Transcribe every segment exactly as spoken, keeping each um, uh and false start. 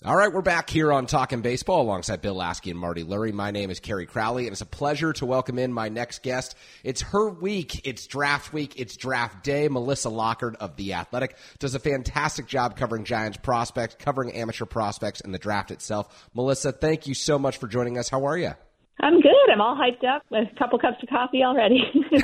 All right, we're back here on Talkin' Baseball alongside Bill Lasky and Marty Lurie. My name is Kerry Crowley, and it's a pleasure to welcome in my next guest. It's her week. It's draft week. It's draft day. Melissa Lockard of The Athletic does a fantastic job covering Giants prospects, covering amateur prospects, and the draft itself. Melissa, thank you so much for joining us. How are you? I'm good. I'm all hyped up with a couple cups of coffee already.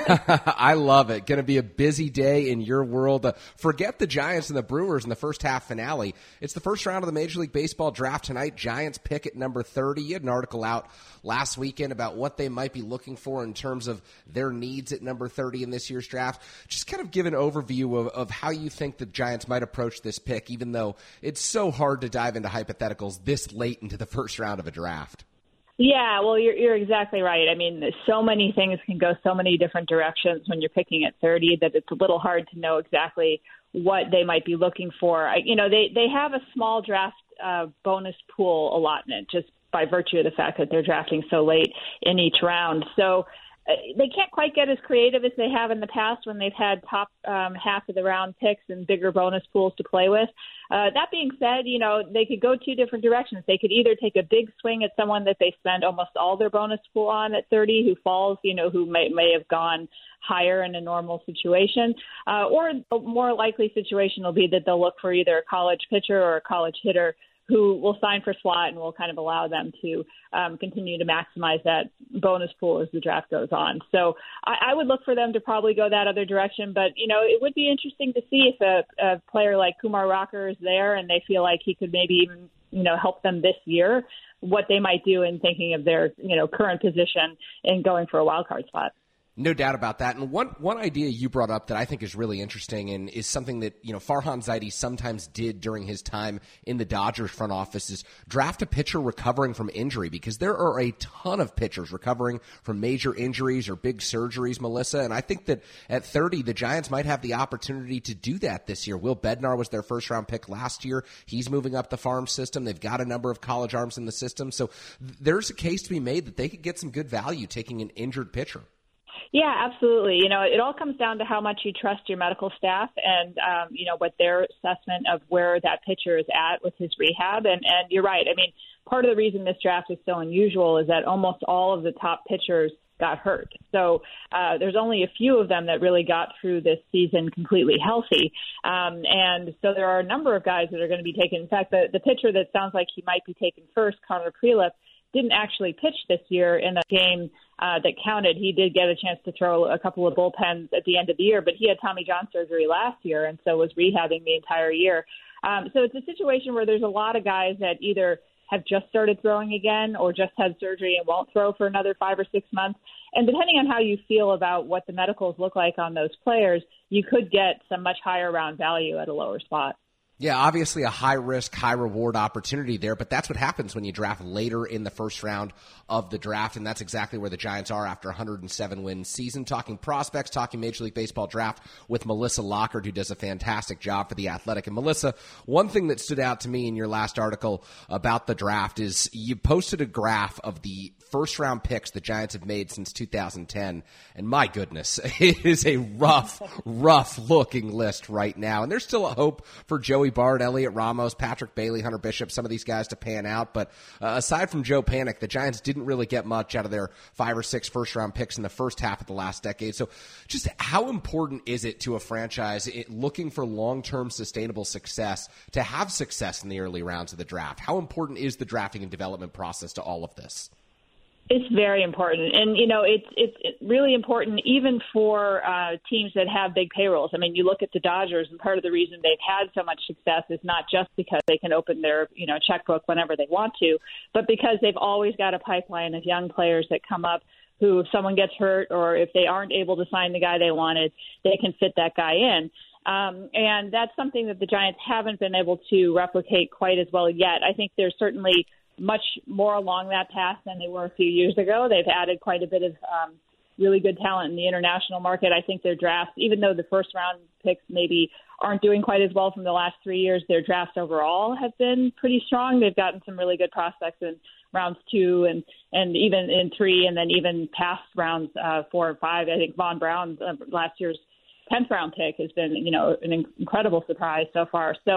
I love it. Going to be a busy day in your world. Uh, forget the Giants and the Brewers in the first half finale. It's the first round of the Major League Baseball draft tonight. Giants pick at number thirty. You had an article out last weekend about what they might be looking for in terms of their needs at number thirty in this year's draft. Just kind of give an overview of, of how you think the Giants might approach this pick, even though it's so hard to dive into hypotheticals this late into the first round of a draft. Yeah, well, you're you're exactly right. I mean, so many things can go so many different directions when you're picking at thirty that it's a little hard to know exactly what they might be looking for. I, you know, they, they have a small draft uh, bonus pool allotment just by virtue of the fact that they're drafting so late in each round. So uh, they can't quite get as creative as they have in the past when they've had top um, half of the round picks and bigger bonus pools to play with. Uh, that being said, you know, they could go two different directions. They could either take a big swing at someone that they spend almost all their bonus pool on at thirty, who falls, you know, who may, may have gone higher in a normal situation, uh, or a more likely situation will be that they'll look for either a college pitcher or a college hitter who will sign for slot and will kind of allow them to um, continue to maximize that bonus pool as the draft goes on. So I, I would look for them to probably go that other direction. But, you know, it would be interesting to see if a, a player like Kumar Rocker is there and they feel like he could maybe even, you know, help them this year, what they might do in thinking of their, you know, current position in going for a wild card spot. No doubt about that. And one one idea you brought up that I think is really interesting and is something that, you know, Farhan Zaidi sometimes did during his time in the Dodgers front office is draft a pitcher recovering from injury, because there are a ton of pitchers recovering from major injuries or big surgeries, Melissa. And I think that at thirty, the Giants might have the opportunity to do that this year. Will Bednar was their first round pick last year. He's moving up the farm system. They've got a number of college arms in the system. So there's a case to be made that they could get some good value taking an injured pitcher. Yeah, absolutely. You know, it all comes down to how much you trust your medical staff and, um, you know, what their assessment of where that pitcher is at with his rehab. And, and you're right. I mean, part of the reason this draft is so unusual is that almost all of the top pitchers got hurt. So uh, there's only a few of them that really got through this season completely healthy. Um, and so there are a number of guys that are going to be taken. In fact, the, the pitcher that sounds like he might be taken first, Connor Prelip, didn't actually pitch this year in a game uh, that counted. He did get a chance to throw a couple of bullpens at the end of the year, but he had Tommy John surgery last year and so was rehabbing the entire year. Um, so it's a situation where there's a lot of guys that either have just started throwing again or just had surgery and won't throw for another five or six months. And depending on how you feel about what the medicals look like on those players, you could get some much higher round value at a lower spot. Yeah, obviously a high-risk, high-reward opportunity there, but that's what happens when you draft later in the first round of the draft, and that's exactly where the Giants are after a one hundred seven win season. Talking prospects, talking Major League Baseball draft with Melissa Lockard, who does a fantastic job for The Athletic. And Melissa, one thing that stood out to me in your last article about the draft is you posted a graph of the first-round picks the Giants have made since two thousand ten, and my goodness, it is a rough, rough-looking list right now. And there's still a hope for Joey Bard, Elliot Ramos, Patrick Bailey, Hunter Bishop, some of these guys to pan out. But uh, aside from Joe Panik, the Giants didn't really get much out of their five or six first-round picks in the first half of the last decade. So just how important is it to a franchise it, looking for long-term sustainable success to have success in the early rounds of the draft? How important is the drafting and development process to all of this? It's very important. And, you know, it's it's really important even for uh, teams that have big payrolls. I mean, you look at the Dodgers, and part of the reason they've had so much success is not just because they can open their, you know, checkbook whenever they want to, but because they've always got a pipeline of young players that come up who, if someone gets hurt or if they aren't able to sign the guy they wanted, they can fit that guy in. Um, and that's something that the Giants haven't been able to replicate quite as well yet. I think there's certainly much more along that path than they were a few years ago. They've added quite a bit of um, really good talent in the international market. I think their drafts, even though the first round picks maybe aren't doing quite as well from the last three years, their drafts overall have been pretty strong. They've gotten some really good prospects in rounds two and, and even in three, and then even past rounds uh, four and five. I think Von Braun, uh, last year's tenth round pick, has been, you know, an incredible surprise so far. So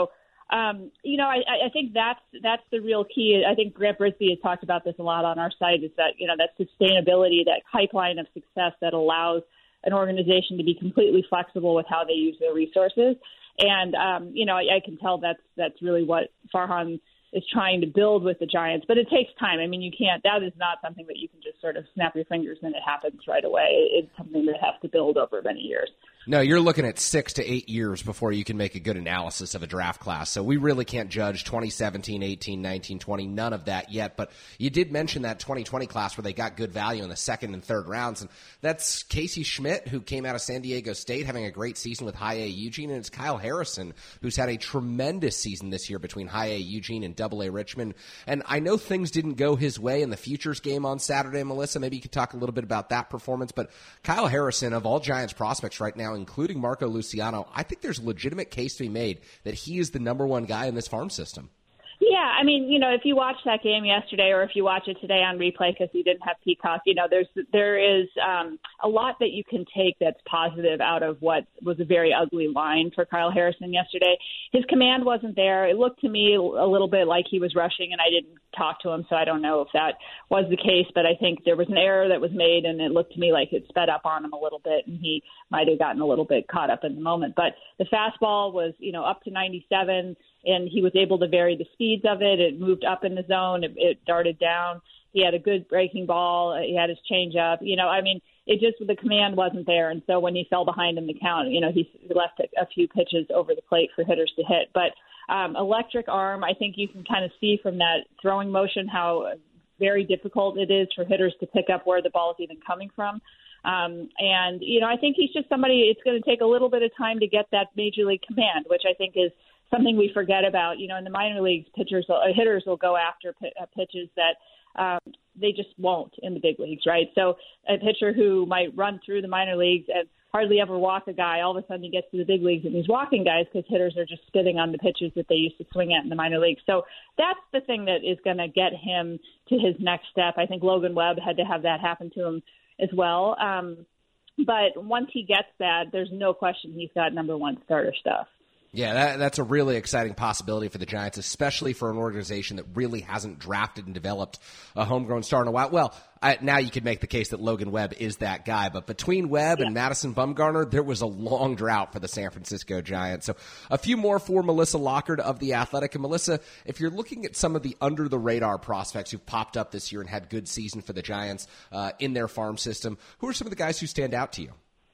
Um, you know, I, I think that's that's the real key. I think Grant Brisbee has talked about this a lot on our site, is that, you know, that sustainability, that pipeline of success that allows an organization to be completely flexible with how they use their resources. And, um, you know, I, I can tell that's that's really what Farhan is trying to build with the Giants. But it takes time. I mean, you can't, that is not something that you can just sort of snap your fingers and it happens right away. It's something that has to build over many years. No, you're looking at six to eight years before you can make a good analysis of a draft class. So we really can't judge twenty seventeen, eighteen, nineteen, twenty, none of that yet. But you did mention that twenty twenty class where they got good value in the second and third rounds. And that's Casey Schmidt, who came out of San Diego State, having a great season with High A Eugene. And it's Kyle Harrison, who's had a tremendous season this year between High A Eugene and Double A Richmond. And I know things didn't go his way in the futures game on Saturday, Melissa. Maybe you could talk a little bit about that performance. But Kyle Harrison, of all Giants prospects right now, including Marco Luciano, I think there's a legitimate case to be made that he is the number one guy in this farm system. Yeah, I mean, you know, if you watch that game yesterday, or if you watch it today on replay because you didn't have Peacock, you know, there's there is um, a lot that you can take that's positive out of what was a very ugly line for Kyle Harrison yesterday. His command wasn't there. It looked to me a little bit like he was rushing, and I didn't talk to him, so I don't know if that was the case. But I think there was an error that was made, and it looked to me like it sped up on him a little bit, and he might have gotten a little bit caught up in the moment. But the fastball was, you know, up to ninety-seven. And he was able to vary the speeds of it. It moved up in the zone. It, it darted down. He had a good breaking ball. He had his changeup. You know, I mean, it just, the command wasn't there. And so when he fell behind in the count, you know, he left a, a few pitches over the plate for hitters to hit. But um, electric arm, I think you can kind of see from that throwing motion how very difficult it is for hitters to pick up where the ball is even coming from. Um, and, you know, I think he's just somebody, it's going to take a little bit of time to get that major league command, which I think is something we forget about. You know, in the minor leagues, pitchers, uh, hitters will go after p- uh, pitches that um, they just won't in the big leagues, right? So a pitcher who might run through the minor leagues and hardly ever walk a guy, all of a sudden he gets to the big leagues and he's walking guys because hitters are just spitting on the pitches that they used to swing at in the minor leagues. So that's the thing that is going to get him to his next step. I think Logan Webb had to have that happen to him as well. Um, but once he gets that, there's no question he's got number one starter stuff. Yeah, that, that's a really exciting possibility for the Giants, especially for an organization that really hasn't drafted and developed a homegrown star in a while. Well, I, now you could make the case that Logan Webb is that guy, but between Webb yeah. and Madison Bumgarner, there was a long drought for the San Francisco Giants. So a few more for Melissa Lockard of The Athletic. And Melissa, if you're looking at some of the under-the-radar prospects who've popped up this year and had good season for the Giants uh, in their farm system, who are some of the guys who stand out to you?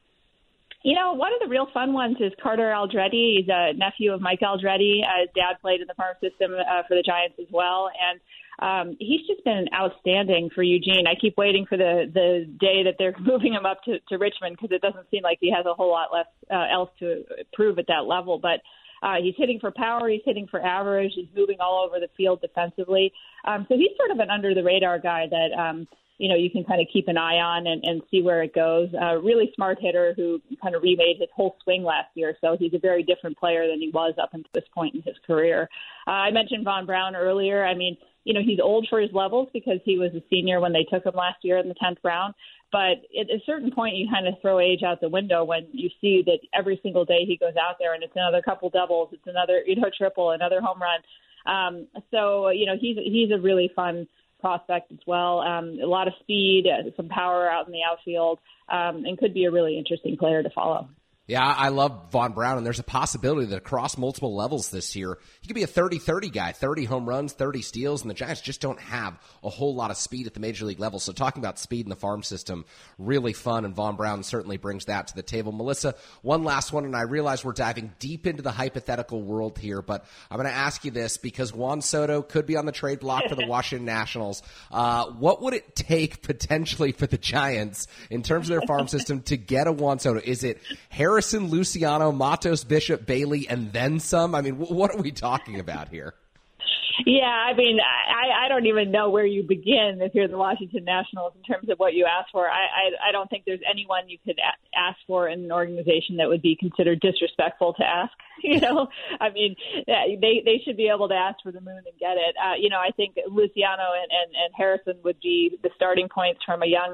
You know, one of the real fun ones is Carter Aldretti. He's a nephew of Mike Aldretti. Uh, his dad played in the farm system uh, for the Giants as well. And um, he's just been outstanding for Eugene. I keep waiting for the, the day that they're moving him up to, to Richmond because it doesn't seem like he has a whole lot less uh, else to prove at that level. But uh, he's hitting for power. He's hitting for average. He's moving all over the field defensively. Um, so he's sort of an under-the-radar guy that um, – you know, you can kind of keep an eye on and, and see where it goes. A uh, really smart hitter who kind of remade his whole swing last year. So he's a very different player than he was up until this point in his career. Uh, I mentioned Von Braun earlier. I mean, you know, he's old for his levels because he was a senior when they took him last year in the tenth round. But at a certain point, you kind of throw age out the window when you see that every single day he goes out there and it's another couple doubles, it's another, you know, triple, another home run. Um, so, you know, he's he's a really fun prospect as well. Um, a lot of speed, uh, some power out in the outfield, um, and could be a really interesting player to follow. Yeah, I love Von Braun, and there's a possibility that across multiple levels this year, he could be a thirty thirty guy, thirty home runs, thirty steals, and the Giants just don't have a whole lot of speed at the major league level. So talking about speed in the farm system, really fun, and Von Braun certainly brings that to the table. Melissa, one last one, and I realize we're diving deep into the hypothetical world here, but I'm going to ask you this because Juan Soto could be on the trade block for the Washington Nationals. Uh, what would it take potentially for the Giants in terms of their farm system to get a Juan Soto? Is it Harrison, Luciano, Matos, Bishop, Bailey, and then some? I mean, what are we talking about here? Yeah, I mean, I, I don't even know where you begin if you're the Washington Nationals in terms of what you ask for. I, I, I don't think there's anyone you could a- ask for in an organization that would be considered disrespectful to ask. You know, I mean, they they should be able to ask for the moon and get it. Uh, you know, I think Luciano and, and, and Harrison would be the starting points from a young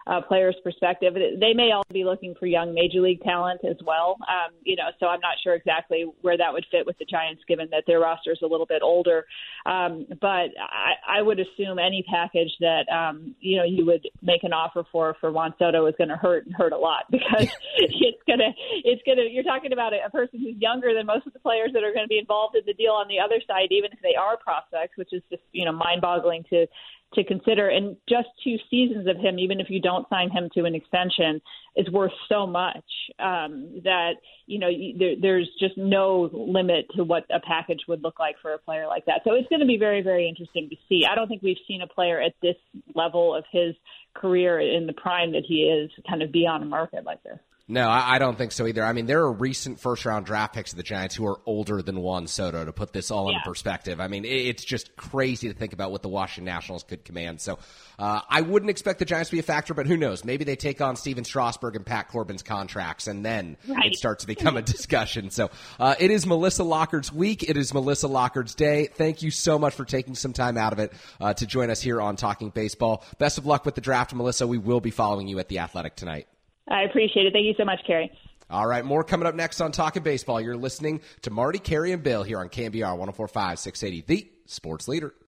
uh, player's perspective. They may all be looking for young major league talent as well. Um, you know, so I'm not sure exactly where that would fit with the Giants, given that their roster is a little bit older. Um, but I, I would assume any package that, um, you know, you would make an offer for, for Juan Soto is going to hurt and hurt a lot, because it's going to, it's going to, you're talking about a, a person who's younger than most of the players that are going to be involved in the deal on the other side, even if they are prospects, which is just, you know, mind boggling to, to consider. And just two seasons of him, even if you don't sign him to an extension, is worth so much um, that, you know, there, there's just no limit to what a package would look like for a player like that. So it's going to be very, very interesting to see. I don't think we've seen a player at this level of his career in the prime that he is kind of be on a market like this. No, I don't think so either. I mean, there are recent first-round draft picks of the Giants who are older than Juan Soto, to put this all yeah. in perspective. I mean, it's just crazy to think about what the Washington Nationals could command. So uh, I wouldn't expect the Giants to be a factor, but who knows? Maybe they take on Steven Strasburg and Pat Corbin's contracts, and then right. it starts to become a discussion. So uh, it is Melissa Lockard's week. It is Melissa Lockard's day. Thank you so much for taking some time out of it uh, to join us here on Talking Baseball. Best of luck with the draft, Melissa. We will be following you at The Athletic tonight. I appreciate it. Thank you so much, Carrie. All right, more coming up next on Talking Baseball. You're listening to Marty, Carrie, and Bill here on K M B R one oh four point five, six eighty, the Sports Leader.